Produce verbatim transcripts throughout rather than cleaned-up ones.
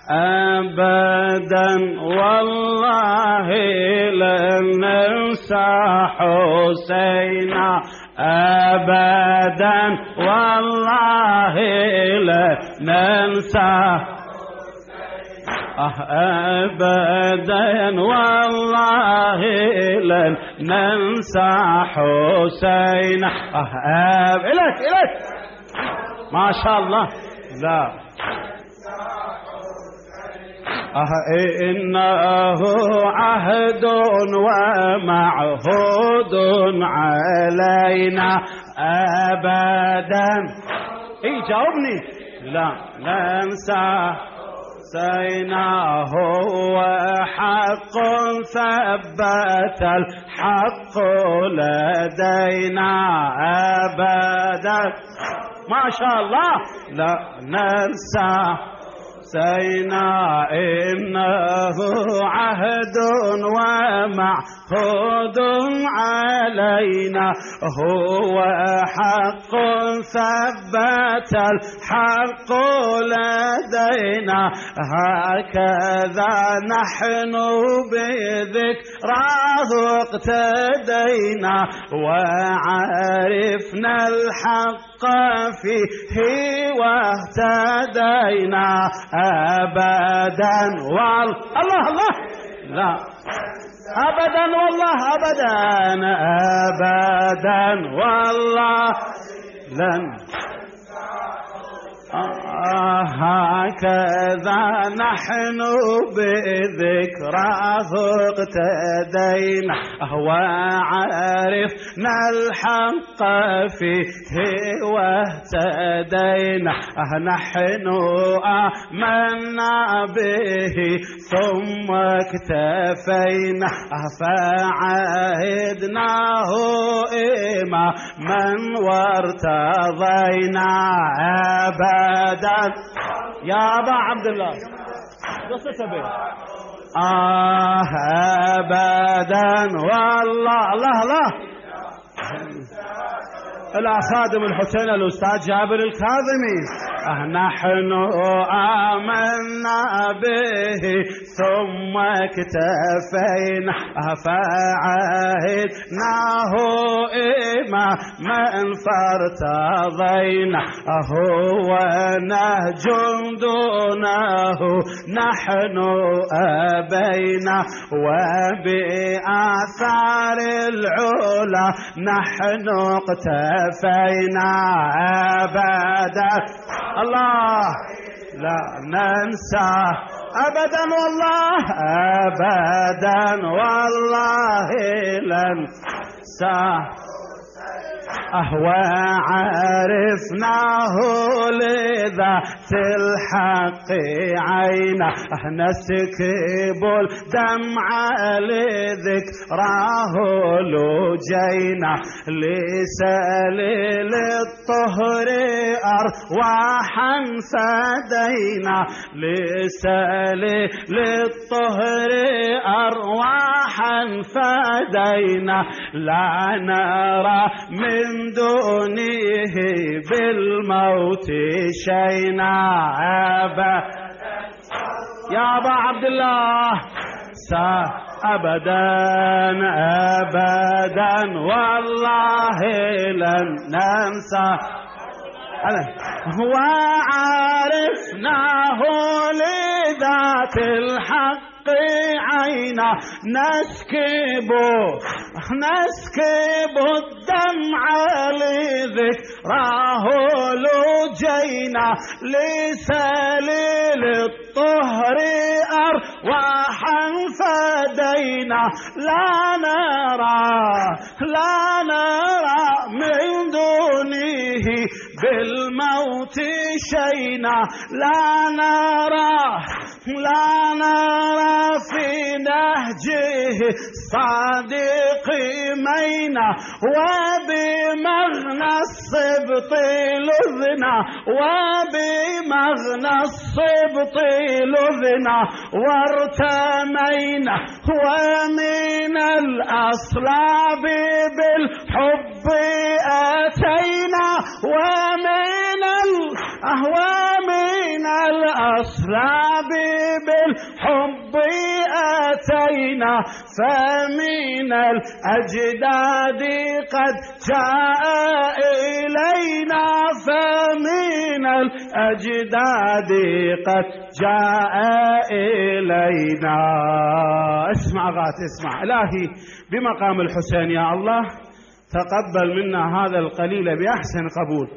أبدا والله لن ننسى حسينا أبدا والله لن ننسى أبدا والله لن ننسى حسينا إليك إليك ما شاء الله. لا أه إنه عهد ومعهود علينا أبدا. إي جاوبني. لا ننسى سيناه وحق ثبت الحق لدينا أبدا ما شاء الله. لا ننسى سينا إنه عهد ومعهود علينا هو حق ثبت الحق لدينا هكذا نحن بذكراه اقتدينا وعرفنا الحق فيه واهتدينا أبدا وال الله الله. لا أبدا والله أبدا أبدا والله لن آه هكذا نحن بذكراه اقتدينا وعرفنا الحق فيه واهتدينا نحن آمنا به ثم اكتفينا فعهدناه إماما وارتضينا أبدا. يا أبا عبد الله قصة به آه أبدا والله الله الله. الأخادم الحسين الأستاذ جابر الكاظمي نحن آمنا به ثم اكتفينا فعهدناه إماما فارتضينا هو نهج دونه نحن أبينا وبآثار العلا نحن اقتفينا أبدا الله لا ننسى أبدا والله أبدا والله لن ننسى أهوى عرفناه لذات الحق عينا نسكب الدمع لذكراه لجينا لسليل الطهر أرواحا فدينا لسليل الطهر أرواحا فدينا لا نرى من دونه بالموت شينا أبا يا أبا عبد الله أبدا أبدا والله لن ننسى وعرفناه لذات الحق عينا نسكب نسكب الدمع لذكراه لجينا لسليل الطهر أرواحا فدينا لا نرى لا نرى من دونه بالموت شينا لا نرى لا نرى في نهجه صادق مينا وبمغنى الصبط لذنا وبمغنى الصبط لذنا وارتمينا ومن الأصلاب بالحب أتينا ومن الأهوى من الأصلاب الأصلاب بالحب أتينا فمن الأجداد قد جاء إلينا فمن الأجداد قد جاء إلينا. اسمع غات اسمع إلهي بمقام الحسين يا الله تقبل منا هذا القليل بأحسن قبول.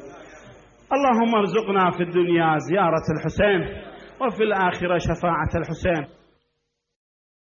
اللهم ارزقنا في الدنيا زيارة الحسين وفي الآخرة شفاعة الحسين.